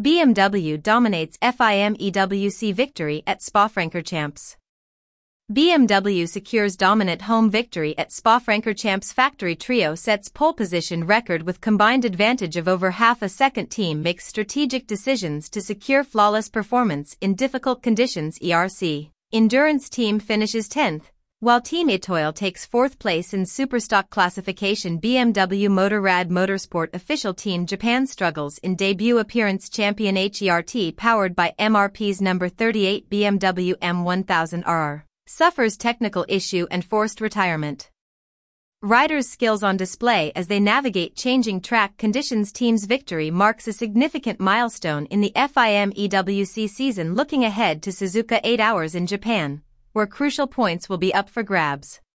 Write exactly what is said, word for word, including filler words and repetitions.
B M W dominates F I M E W C victory at Spa-Francorchamps. B M W secures dominant home victory at Spa-Francorchamps. Factory Trio sets pole position record with combined advantage of over half a second. Team makes strategic decisions to secure flawless performance in difficult conditions. E R C Endurance Team finishes tenth, while Team Etoile takes fourth place in Superstock classification. B M W Motorrad Motorsport official team Japan struggles in debut appearance. Champion H E R T powered by M R P's number thirty-eight B M W M one thousand R R suffers technical issue and forced retirement. Riders' skills on display as they navigate changing track conditions. Team's victory marks a significant milestone in the F I M E W C season. Looking ahead to Suzuka eight hours in Japan, where crucial points will be up for grabs.